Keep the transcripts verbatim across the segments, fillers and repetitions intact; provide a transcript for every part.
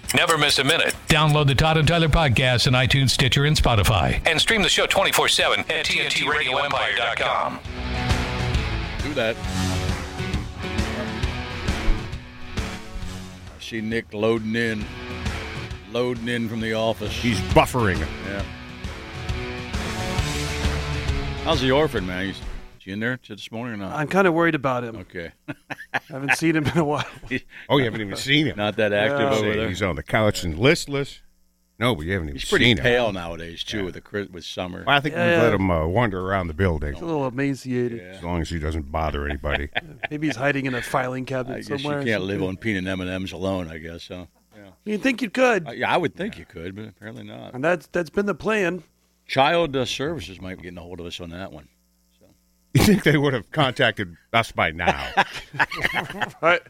Never miss a minute. Download the Todd and Tyler podcast on iTunes, Stitcher, and Spotify. And stream the show twenty-four seven at T N T radio empire dot com. Do that. I see Nick loading in. Loading in from the office. He's buffering. Yeah. How's the orphan, man? He's, is he in there this morning or not? I'm kind of worried about him. Okay. I haven't seen him in a while. Oh, you haven't even seen him. Not that active Yeah. over there. He's on the couch and listless. No, but you haven't even He's pretty seen pale him. nowadays, too, Yeah. with the cri- with summer. Well, I think Yeah, we've yeah. let him uh, wander around the building, He's a little emaciated. Yeah. as long as he doesn't bother anybody. Maybe he's hiding in a filing cabinet I guess somewhere. you can't live on peanut M and M's alone, I guess, huh? Yeah. You'd think you could. Uh, yeah, I would think you could, but apparently not. And that's that's been the plan. Child uh, Services might be getting a hold of us on that one. You think they would have contacted us by now? Right.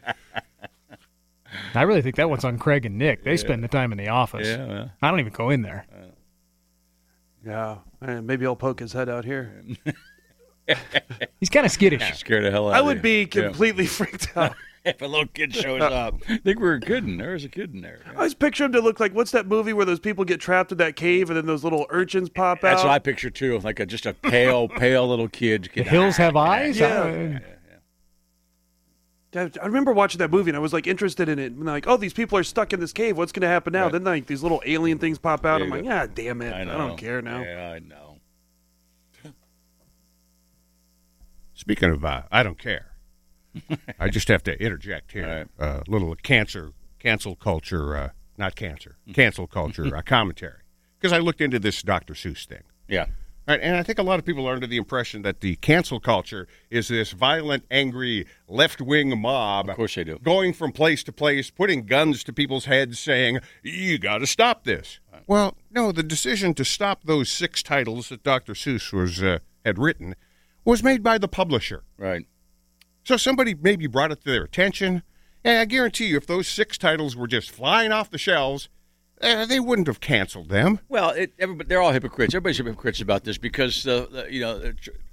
I really think that one's on Craig and Nick. They Yeah. spend the time in the office. Yeah, well. I don't even go in there. Yeah. And maybe I'll poke his head out here. He's kind of skittish. Scared the hell out I of would you. be Yeah. completely freaked out. If a little kid shows up. I think we were kidding. There was a kid in there. I just picture him to look like, what's that movie where those people get trapped in that cave and then those little urchins pop That's out? what I picture, too. Like a, just a pale, pale little kid. The hills have eyes? Yeah. I- I remember watching that movie and I was like interested in it. And like, oh, these people are stuck in this cave. What's going to happen now? Right. Then like these little alien things pop out. Yeah, I'm like, yeah. ah, damn it. I I, know. don't care now. Yeah, I know. Speaking of, uh, I don't care. I just have to interject here. A Right. uh, little cancer, cancel culture, uh, not cancer, cancel culture uh, commentary. Because I looked into this Doctor Seuss thing. Yeah. Right, and I think a lot of people are under the impression that the cancel culture is this violent, angry, left-wing mob. Of course they do. Going from place to place, putting guns to people's heads, saying, you got to stop this. Well, no, the decision to stop those six titles that Doctor Seuss was uh, had written was made by the publisher. Right. So somebody maybe brought it to their attention, and I guarantee you if those six titles were just flying off the shelves, uh, they wouldn't have canceled them. Well, it, everybody, they're all hypocrites. Everybody's hypocrites about this because, uh, the, you know, uh,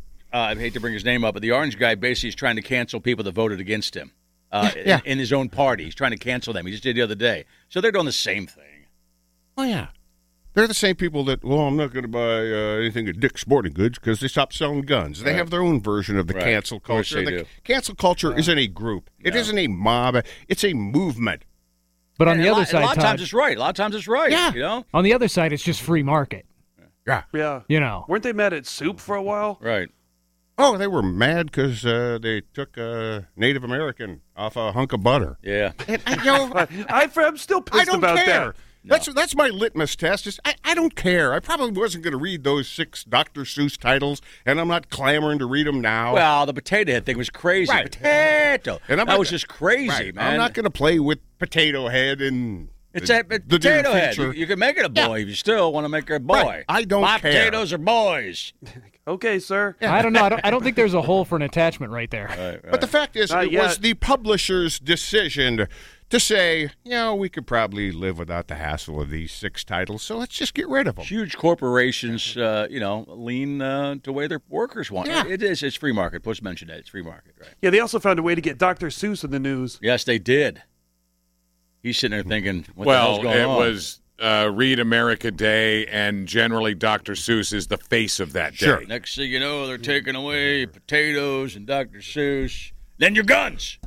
I hate to bring his name up, but the orange guy basically is trying to cancel people that voted against him uh, Yeah. in, in his own party. He's trying to cancel them. He just did the other day. So they're doing the same thing. Oh, yeah. They're the same people that, well, I'm not going to buy uh, anything at Dick's Sporting Goods because they stopped selling guns. They Right. have their own version of the Right. cancel Of course culture. they the do. cancel culture isn't a group. It No. isn't a mob. It's a movement. But on And the a other lot, side, a lot of Todd, times it's right. A lot of times it's right. Yeah. You know? on the other side, it's just free market. Yeah. Yeah. You know. Weren't they mad at Soup for a while? Right. Oh, they were mad because uh, they took a Native American off a hunk of butter. Yeah. And, I, you know, I, I'm still I pissed don't about care. that. That's that's my litmus test. Is I, I don't care. I probably wasn't going to read those six Doctor Seuss titles, and I'm not clamoring to read them now. Well, the potato head thing was crazy. Right. Potato. And I'm that not- was just crazy, Right. man. I'm not going to play with Potato Head and It's the, a, a the near potato head. You, future. you can make it a boy Yeah. if you still want to make it a boy. Right. I don't My care. potatoes are boys. Okay, sir. I don't know. I don't, I don't think there's a hole for an attachment right there. Right, right. But the fact is, Not it was yet. the publisher's decision to say, you know, we could probably live without the hassle of these six titles, so let's just get rid of them. Huge corporations, uh, you know, lean uh, to the way their workers want. Yeah. It is. It's free market. Push mentioned that. It's free market, right? Yeah, they also found a way to get Doctor Seuss in the news. Yes, they did. He's sitting there thinking, what the well, hell's going it on? was uh, Read America Day, and generally Doctor Seuss is the face of that Sure. day. Next thing you know, they're taking away potatoes and Doctor Seuss. Then your guns.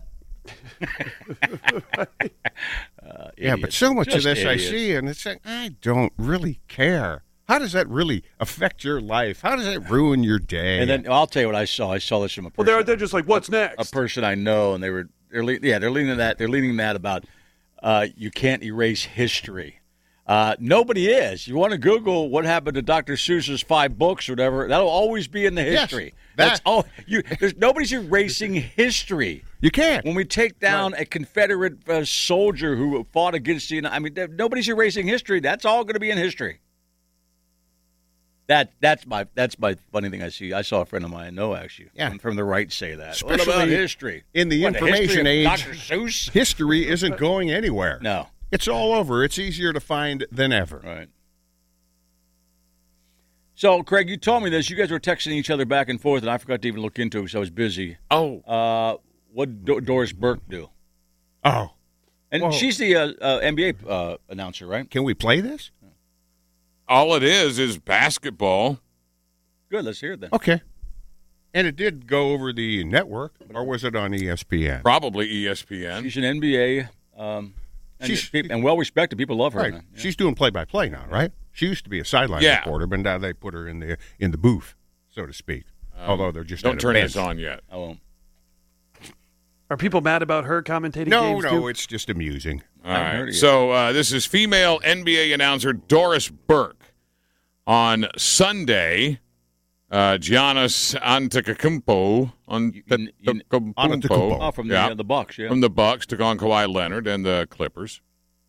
uh, Yeah, but idiots. so much of Just this idiots. I see, and it's like, I don't really care. How does that really affect your life? How does that ruin your day? And then I'll tell you what I saw. I saw this from a Well, person. they're they're just like, what's a next? person I know, and they were they're le- yeah they're leaning that they're leaning that about uh, you can't erase history. Uh, nobody is. You want to Google what happened to Doctor Seuss's five books or whatever? That'll always be in the Yes, history. that- That's all. You there's nobody's erasing history. you can't. When we take down a Confederate uh, soldier who fought against the United, I mean, there- nobody's erasing history. That's all going to be in history. That that's my that's my funny thing I see. I saw a friend of mine I know actually Yeah. from, from the right say that. What about Especially history? in the What, information history age, of Doctor Seuss? history isn't going anywhere. No. It's all over. It's easier to find than ever. Right. So, Craig, you told me this. You guys were texting each other back and forth, and I forgot to even look into it because I was busy. Oh, Uh, what do- Doris Burke do? Oh, And Well- she's the uh, uh, N B A uh, announcer, right? Can we play this? All it is is basketball. Good, let's hear it then. Okay. And it did go over the network, or was it on E S P N? Probably E S P N. She's an N B A um, and, She's- peop- and well-respected. People love her. Right. now. Yeah. She's doing play-by-play now, right? She used to be a sideline Yeah. reporter, but now they put her in the in the booth, so to speak. Although they're just Don't at a turn bench. this on yet. I won't. Are people mad about her commentating No, games no, too? it's just amusing. All haven't heard right. it yet. So uh, this is female N B A announcer Doris Burke. On Sunday, uh, Giannis Antetokounmpo, Antetokounmpo, Antetokounmpo. Oh, from the, yeah, uh, the Bucks, yeah. from the Bucks took on Kawhi Leonard and the Clippers.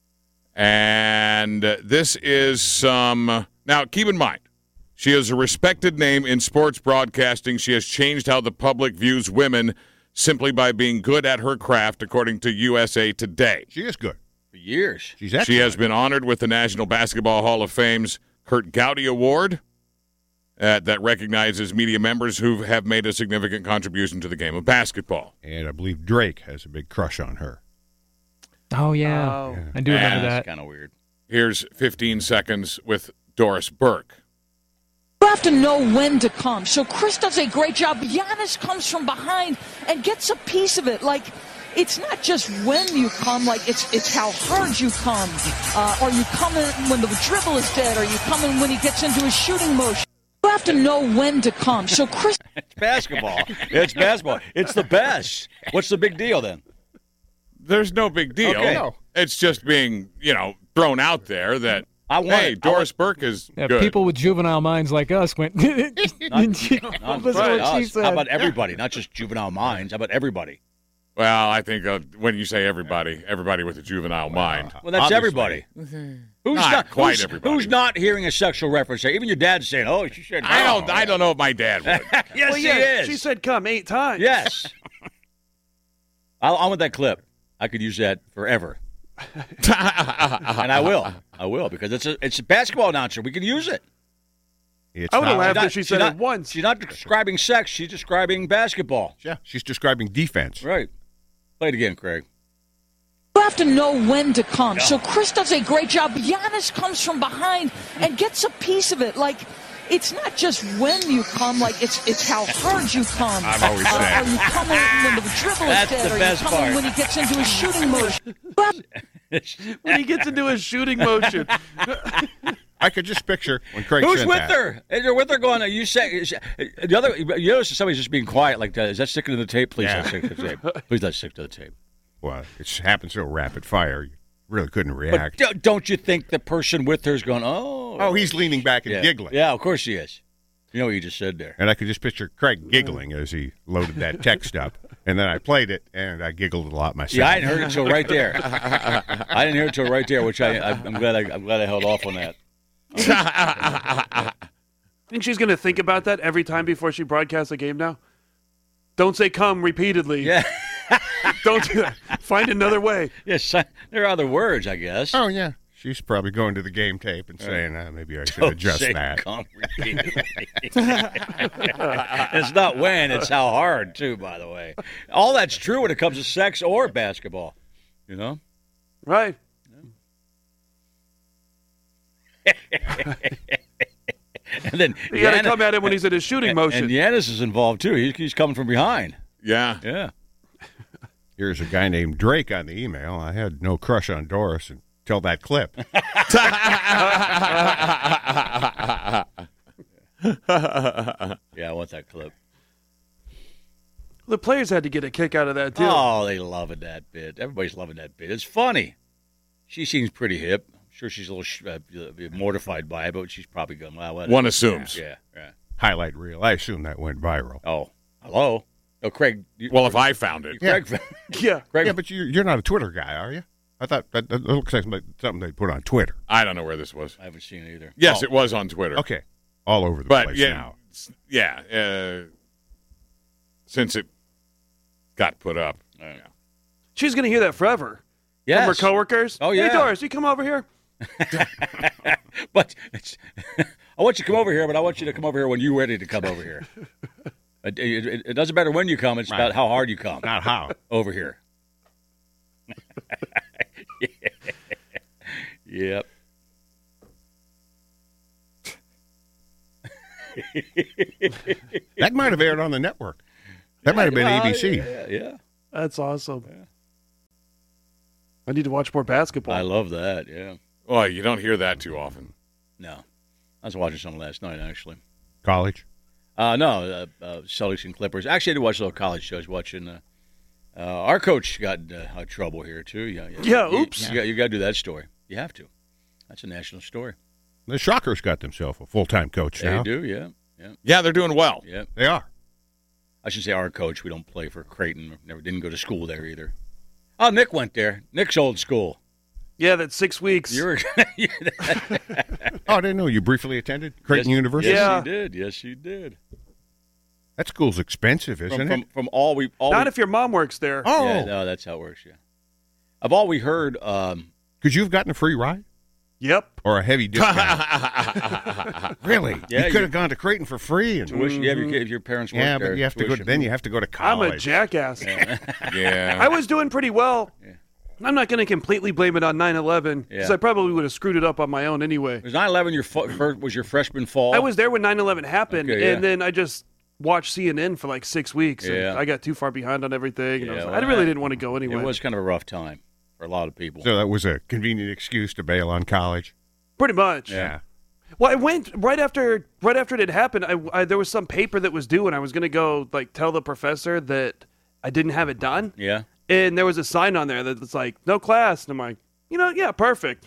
And this is some. Now, keep in mind, she is a respected name in sports broadcasting. She has changed how the public views women simply by being good at her craft, according to U S A Today. She is good. For years. She's excellent. She has been honored with the National Basketball Hall of Fame's Kurt Gowdy Award uh, that recognizes media members who have made a significant contribution to the game of basketball. And I believe Drake has a big crush on her. Oh yeah, Oh. I do remember That's that. kind of weird. Here's fifteen seconds with Doris Burke. You have to know when to come. So Chris does a great job. Giannis comes from behind and gets a piece of it. Like, it's not just when you come, like, it's it's how hard you come. Uh, are you coming when the dribble is dead? Are you coming when he gets into his shooting motion? You have to know when to come. So Chris... It's basketball. It's basketball. It's the best. What's the big deal then? There's no big deal. Okay. No. It's just being, you know, thrown out there that, I want hey, it. I Doris Burke is Yeah, good. people with juvenile minds like us went. Not, Listen not to right, what she us. said. How about everybody? Not just juvenile minds. How about everybody? Well, I think uh, when you say everybody, everybody with a juvenile mind. Well, that's Obviously. everybody. Who's Not not, quite who's, everybody. Who's not hearing a sexual reference there? Even your dad's saying, "Oh, she said." I no." don't. I don't know if my dad would. Yes, well, she yeah, is. she said come eight times. Yes. I'll, I want that clip. I could use that forever, and I will. I will because it's a it's a basketball announcer. We can use it. It's I would have not- laughed She's if she she's said not- it once. She's not describing sex. She's describing basketball. Yeah, she's describing defense. Right. Play it again, Craig. You have to know when to come. So Chris does a great job. Giannis comes from behind and gets a piece of it. Like, it's not just when you come, like, it's it's how hard you come. I've always Uh, said. Are you coming when the dribble is That's dead? the Are best you coming part. when he gets into his shooting motion? When he gets into his shooting motion. I could just picture when Craig Who's said with that. her? Is you're with her going, are you say, is, the other, you notice somebody's just being quiet like that. Is that sticking to the tape? Please Yeah. let stick to the tape. Please let stick to the tape. Well, it's happened so rapid fire, you really couldn't But react. do- don't you think the person with her is going, oh. oh, he's leaning back and yeah. giggling. Yeah, of course he is. You know what you just said there. And I could just picture Craig giggling as he loaded that text up. And then I played it, and I giggled a lot myself. Yeah, I didn't hear it until right there. I didn't hear it until right there, which I, I I'm glad I, I'm glad I held off on that. Think she's going to think about that every time before she broadcasts a game now? Don't say come repeatedly. Yeah, Don't do that. Find another way. yes, there are other words, I guess. Oh, yeah. She's probably going to the game tape and saying, uh, maybe I should Don't adjust say that. come repeatedly. It's not when, it's how hard, too, by the way. All that's true when it comes to sex or basketball, you know? Right. And then You got to Giannis- come at him when he's in his shooting motion. And Giannis is involved, too. He's, he's coming from behind. Yeah. Yeah. Here's a guy named Drake on the email. I had no crush on Doris until that clip. Yeah, I want that clip. The players had to get a kick out of that, too. Oh, they loving that bit. Everybody's loving that bit. It's funny. She seems pretty hip. I'm sure she's a little sh- uh, mortified by it, but she's probably going, well, whatever. One assumes. Yeah, yeah. Highlight reel. I assume that went viral. Oh, hello? Oh, Craig. You, Well, if I found it. Craig, Yeah. Craig, Yeah, but you, you're not a Twitter guy, are you? I thought that, that looks like something something they put on Twitter. I don't know where this was. I haven't seen it either. Yes, Oh, it was on Twitter. Okay. All over the But place yeah, now. s- yeah. Uh, since it got put up. Yeah. She's going to hear that forever. yes. From her coworkers. Oh, yeah. Hey, Doris, you come over here. But it's, I want you to come over here, but I want you to come over here when you're ready to come over here. It, it, it doesn't matter when you come. It's about how hard you come Not how. over here. That might have aired on the network. That might have been Yeah, A B C. Yeah, yeah. That's awesome. I need to watch more basketball. I love that, yeah. Well, you don't hear that too often. No. I was watching some last night, actually. College. Uh, no, uh, uh, Celtics and Clippers. Actually, I did watch a little college shows. Watching uh, uh, our coach got in uh, trouble here too. Yeah, Yeah, you, oops. You, got, you got to do that story. You have to. That's a national story. The Shockers got themselves a full-time coach They now. do, yeah, yeah, Yeah, they're doing well. yeah. They are. I should say our coach. We don't play for Creighton. Never didn't go to school there either. Oh, Nick went there. Nick's old school. Yeah, that's six weeks. You were. Oh, I didn't know you briefly attended Creighton yes, University. Yes, Yeah. you did. Yes, you did. That school's expensive, isn't From, it? from, from all we all Not we, if your mom works there. oh, Yeah, no, that's how it works. Yeah. Of all we heard, um, could you have gotten a free ride Yep. or a heavy discount? Really? Yeah, you could you- have gone to Creighton for free. And, tuition. Yeah, if your, if your parents work yeah, there, but you have to go. tuition. Then you have to go to I'm college. a jackass. Yeah. I was doing pretty well. I'm not going to completely blame it on nine eleven because Yeah. I probably would have screwed it up on my own anyway. Was nine eleven your fu- fir- was your freshman fall? I was there when nine eleven happened, Okay, yeah. and then I just watched C N N for like six weeks. And Yeah. I got too far behind on everything, and I, was Yeah, like, I well, really I- didn't want to go anyway. It was kind of a rough time for a lot of people. So that was a convenient excuse to bail on college. Pretty much. Yeah. Well, I went right after right after it had happened. I, I there was some paper that was due, and I was going to go like tell the professor that I didn't have it done. Yeah. And there was a sign on there that's like, no class. And I'm like, you know, yeah, perfect.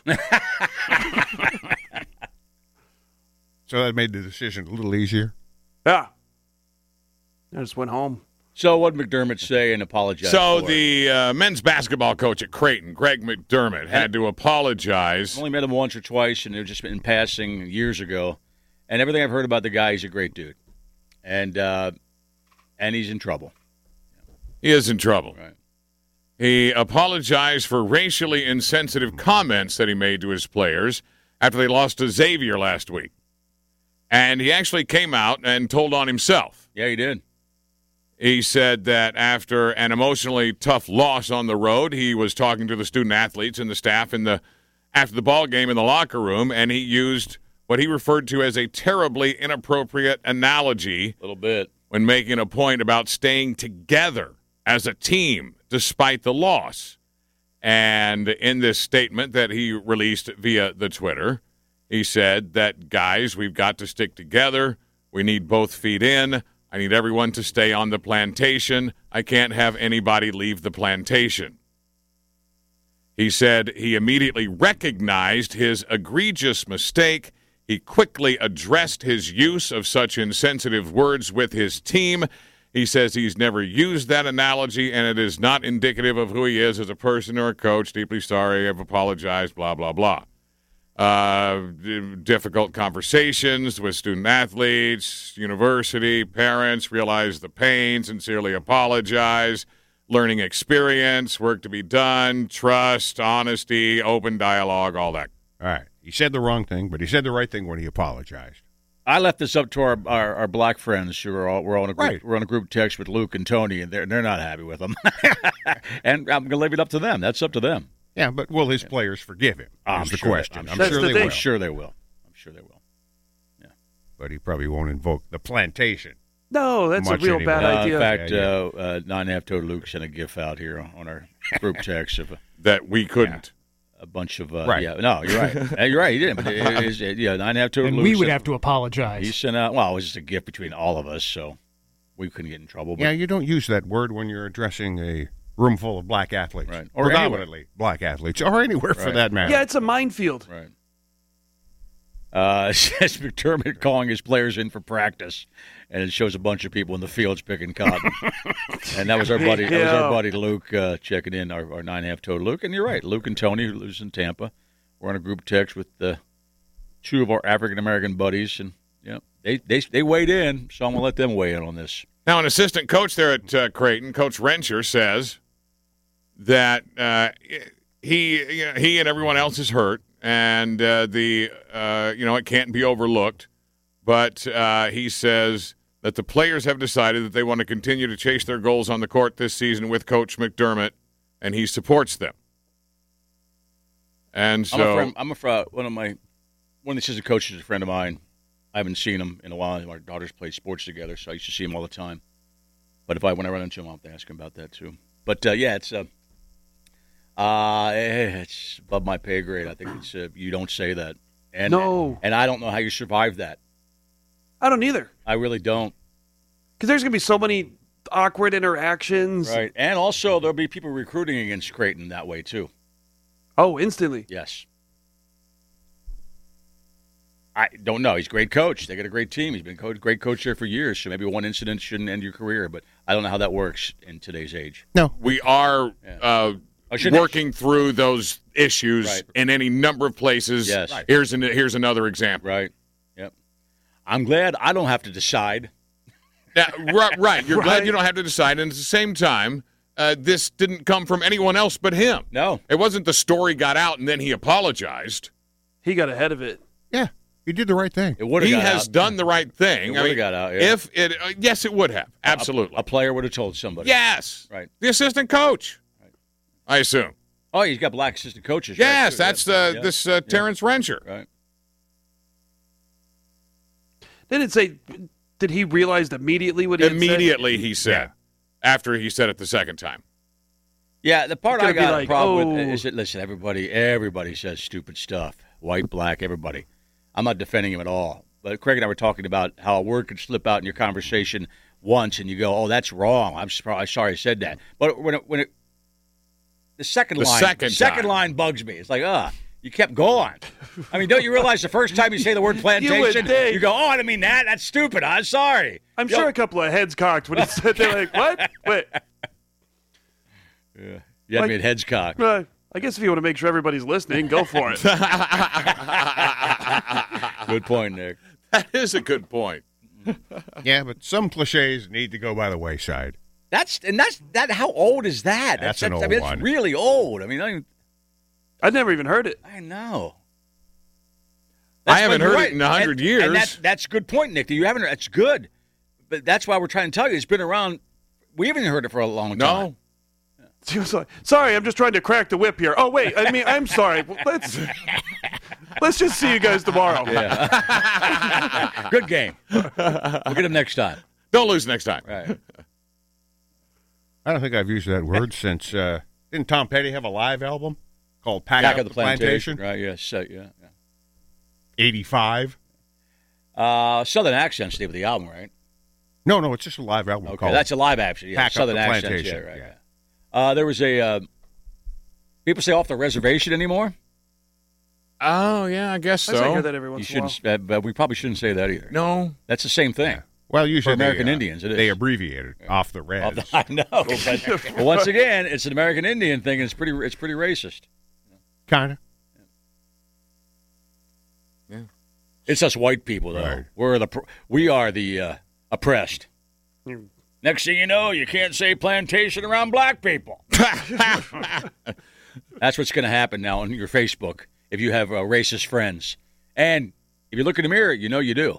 So that made the decision a little easier. Yeah. I just went home. So what did McDermott say and apologize So for? the uh, men's basketball coach at Creighton, Greg McDermott, had to apologize. I've only met him once or twice, and it was just in passing years ago. And everything I've heard about the guy, he's a great dude. And uh, and he's in trouble. He is in trouble. Right. He apologized for racially insensitive comments that he made to his players after they lost to Xavier last week. And he actually came out and told on himself. Yeah, he did. He said that after an emotionally tough loss on the road, he was talking to the student athletes and the staff in the after the ball game in the locker room, and he used what he referred to as a terribly inappropriate analogy A little bit. when making a point about staying together as a team despite the loss. And in this statement that he released via the Twitter, he said that, guys, we've got to stick together. We need both feet in. I need everyone to stay on the plantation. I can't have anybody leave the plantation. He said he immediately recognized his egregious mistake. He quickly addressed his use of such insensitive words with his team. He says he's never used that analogy, and it is not indicative of who he is as a person or a coach. Deeply sorry, I've apologized, blah, blah, blah. Uh, d- difficult conversations with student athletes, university, parents, realize the pain, sincerely apologize, learning experience, work to be done, trust, honesty, open dialogue, all that. All right. He said the wrong thing, but he said the right thing when he apologized. I left this up to our, our, our black friends who are all we're on a group Right. we're on a group text with Luke and Tony, and they're they're not happy with him. And I'm gonna leave it up to them. That's up to them. Yeah, but will his players forgive him? I'm Is the sure they- question. I'm I'm sure sure the they thing. will. I'm sure they will. I'm sure they will. But he probably won't invoke the plantation. No, that's a Much real anymore. bad Uh, idea. in fact, Yeah, yeah. Uh, uh, nine and a half total Luke sent a gif out here on our group text of a, That we couldn't. a bunch of uh, Right. yeah. No, you're right. Uh, you're right. He didn't. But it, it is, it, yeah, nine and a half total And Luke we would sent- have to apologize. He sent out. Well, it was just a gift between all of us, so we couldn't get in trouble. But Yeah, you don't use that word when you're addressing a room full of black athletes. Right. Or Or predominantly black athletes, or anywhere for Right. that matter. Yeah, it's a minefield. Right. Uh, it says McDermott calling his players in for practice, and it shows a bunch of people in the fields picking cotton. And that was our buddy. That was our Yeah. buddy Luke uh, checking in our, our nine and a half total Luke. And you're right, Luke and Tony, who lives in Tampa, we're on a group text with uh, two of our African American buddies, and yeah, they they they weighed in. So I'm gonna let them weigh in on this. Now, an assistant coach there at uh, Creighton, Coach Rensher, says that uh, he you know, he and everyone else is hurt, and uh, the uh, you know it can't be overlooked. But uh, he says that the players have decided that they want to continue to chase their goals on the court this season with Coach McDermott, and he supports them. And I'm a so, friend, I'm a friend, one of my one of the assistant coaches is a friend of mine, I haven't seen him in a while. Our daughters play sports together, so I used to see him all the time. But if I when I run into him, I'll have to ask him about that too. But uh, yeah, it's uh, uh, it's above my pay grade. I think it's uh, you don't say that. And, No. and I don't know how you survive that. I don't either. I really don't. Because there's going to be so many awkward interactions. Right, and also there'll be people recruiting against Creighton that way too. Oh, instantly. Yes. I don't know. He's a great coach. They got a great team. He's been a great coach there for years. So maybe one incident shouldn't end your career, but I don't know how that works in today's age. No. We are Yeah. uh, Oh, should working through those issues Right. in any number of places. Yes. Right. Here's an, here's another example. Right. Yep. I'm glad I don't have to decide. Yeah, right, right. You're Right. glad you don't have to decide. And at the same time, uh, this didn't come from anyone else but him. No. It wasn't the story got out and then he apologized. He got ahead of it. Yeah, you did the right thing. It would have He got has out. done the right thing. It I would've mean, got out, yeah. If it, uh, yes, it would have. Absolutely. A, a player would have told somebody. yes. Right. The assistant coach, I assume. Oh, he's got black assistant coaches. right, Yes, too. that's Yeah. uh, Yeah. this uh, Terrence Rencher. Right. They didn't say, did he realize immediately what he had said? Immediately, he said, after he said it the second time. Yeah, the part It's I gonna be got like, a problem with oh. is that, listen, everybody, everybody says stupid stuff. White, black, everybody. I'm not defending him at all. But Craig and I were talking about how a word could slip out in your conversation once, and you go, "Oh, that's wrong. I'm sorry, sorry I said that." But when it, when it, the second The line, second second time. line bugs me. It's like, ah, you kept going. I mean, don't you realize the first time you say the word plantation, think. you go, "Oh, I didn't mean that. That's stupid. I'm sorry." I'm Yo- sure a couple of heads cocked when he said, they're like, what? Wait. Yeah, you had Like- me at heads cocked. Uh, I guess if you want to make sure everybody's listening, go for it. Good point, Nick. That is a good point. Yeah, but some cliches need to go by the wayside. That's and that's that. How old is that? That's an I old mean, one. It's really old. I mean, I, don't even, I'd never even heard it. I know. I haven't but you're heard it in a hundred And- years. And that's that's a good point, Nick. That you haven't. That's good, but that's why we're trying to tell you it's been around. We haven't heard it for a long time. No. She was like, sorry, I'm just trying to crack the whip here. Oh, wait, I mean, I'm sorry. Let's let's just see you guys tomorrow. Yeah. Good game. We'll get him next time. Don't lose next time. Right. I don't think I've used that word since. Uh, didn't Tom Petty have a live album called Pack, Back Out of the the plantation. Plantation? Right. Yes. Uh, yeah. yeah. eighty-five. Uh, Southern accents name of the album, right? No, no, it's just a live album Okay, called that's a live action. Yeah, Pack Up Southern the accents. Plantation, Yeah, right. yeah. Yeah. Uh, there was a uh, people say off the reservation anymore. Oh, yeah, I guess I hear so. that every You once in a while. shouldn't, uh, but we probably shouldn't say that either. No. That's the same thing. Well, usually For American they, uh, Indians, it is. They abbreviate it off the res. Off the- I know, but but once again, it's an American Indian thing, and it's pretty it's pretty racist. Kind of. It's us white people, though. Right. We're the pr- we are the uh, oppressed. Hmm. Next thing you know, you can't say plantation around black people. That's what's going to happen now on your Facebook if you have uh, racist friends. And if you look in the mirror, you know you do.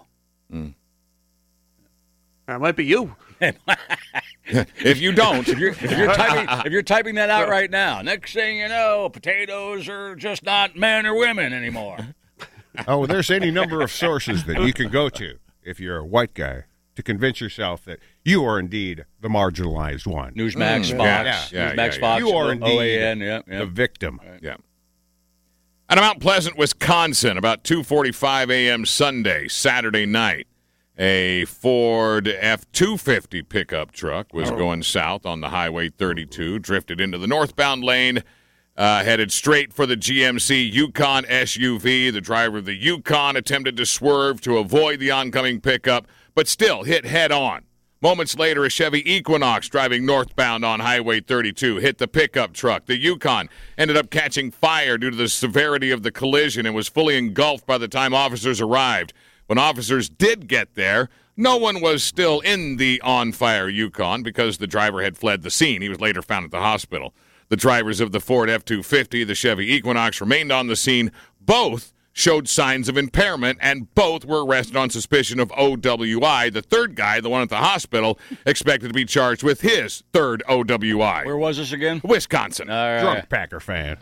That might be you. If you don't, If you're, if you're typing if you're typing that out right now, next thing you know, potatoes are just not men or women anymore. Oh, there's any number of sources that you can go to if you're a white guy to convince yourself that you are indeed the marginalized one. Newsmax, Mm. Fox, Yeah, yeah, Newsmax, yeah, yeah. Fox, You are O indeed A N, yeah, yeah. the victim. yeah. At Mount Pleasant, Wisconsin, about two forty-five a.m. Sunday, Saturday night, a Ford F two fifty pickup truck was going south on the Highway thirty-two, drifted into the northbound lane, uh, headed straight for the G M C Yukon S U V. The driver of the Yukon attempted to swerve to avoid the oncoming pickup, but still hit head-on. Moments later, a Chevy Equinox driving northbound on Highway thirty-two hit the pickup truck. The Yukon ended up catching fire due to the severity of the collision and was fully engulfed by the time officers arrived. When officers did get there, no one was still in the on-fire Yukon because the driver had fled the scene. He was later found at the hospital. The drivers of the Ford F two fifty, the Chevy Equinox, remained on the scene. Both showed signs of impairment, and both were arrested on suspicion of O W I. The third guy, the one at the hospital, expected to be charged with his third O W I. Where was this again? Wisconsin. All right. Drunk Packer fan.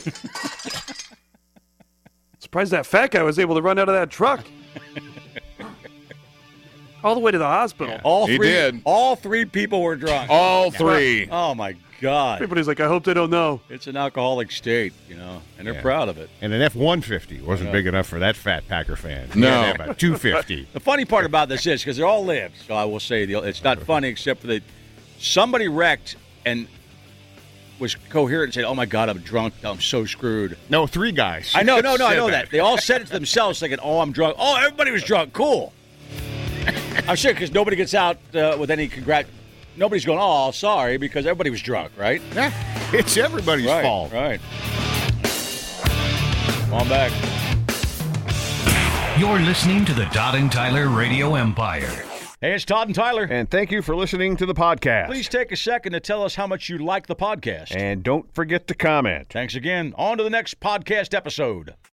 Surprised that fat guy was able to run out of that truck. All the way to the hospital. All He three, did. All three people were drunk. All three. Oh, my God. Everybody's like, I hope they don't know. It's an alcoholic state, you know, and they're Yeah. proud of it. And an F one fifty wasn't big enough for that fat Packer fan. He No. had to have a two fifty. The funny part about this is, because they're all libs, so I will say the, it's not funny except for that somebody wrecked and was coherent and said, oh, my God, I'm drunk. I'm so screwed. No, three guys. I know, no, no, I said know that. They all said it to themselves thinking, oh, I'm drunk. Oh, everybody was drunk. Cool. I'm sure because nobody gets out uh, with any congrat. Nobody's going, oh, sorry, because everybody was drunk, right? Yeah, it's everybody's Right, fault. right. Come on back. You're listening to the Todd and Tyler Radio Empire. Hey, it's Todd and Tyler. And thank you for listening to the podcast. Please take a second to tell us how much you like the podcast. And don't forget to comment. Thanks again. On to the next podcast episode.